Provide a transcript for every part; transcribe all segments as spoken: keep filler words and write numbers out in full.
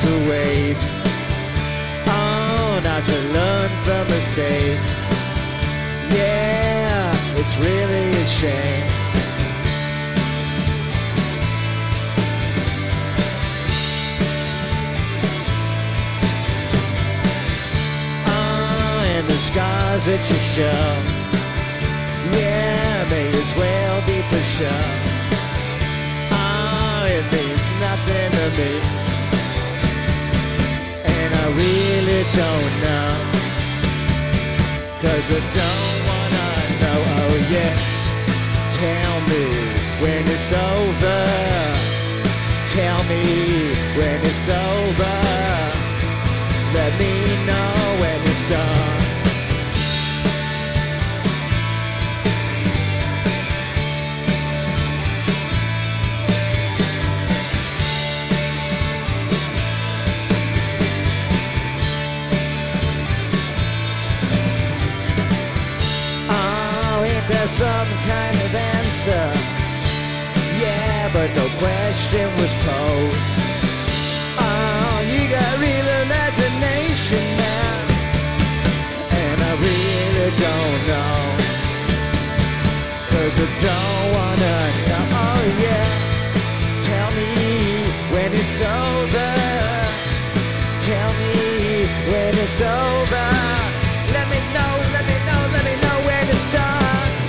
to waste. Oh, not to learn from mistakes. Yeah, it's really a shame. Oh, and the scars that you show, yeah, may as well be for sure. Oh, it means nothing to me, and I really don't know, 'cause I don't wanna know. Oh yeah, tell me when it's over. Tell me when it's over. Let me know when it's done. There's some kind of answer, yeah, but no question was posed. Oh, you got real imagination now, and I really don't know, 'cause I don't wanna know. Oh yeah, tell me when it's over. Tell me when it's over. Let me know, let me know, let me know when it's done.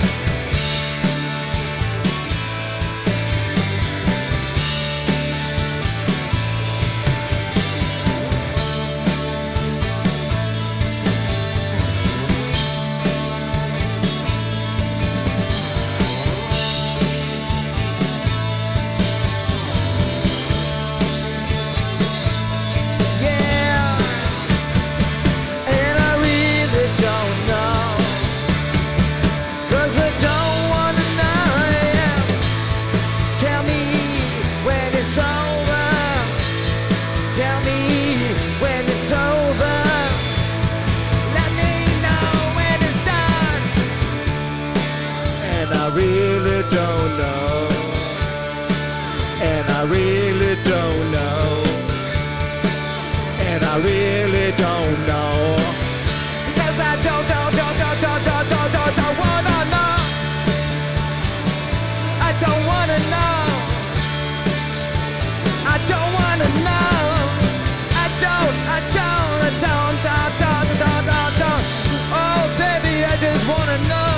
I really don't know, because I don't, don't, don't, don't, don't, don't, don't, don't, don't wanna know. I don't wanna know. I don't wanna know. I don't, I don't, I don't, don't, don't, don't, don't, don't. Oh baby, I just wanna know.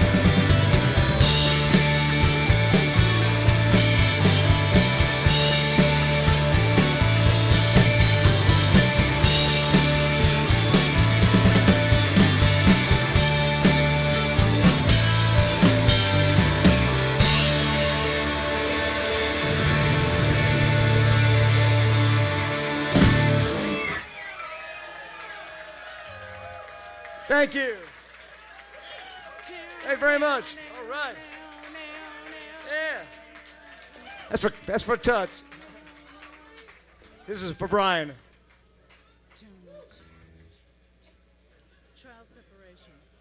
Thank you. Thank you very much. All right. Yeah. That's for that's for Tuts. This is for Brian. Trial separation.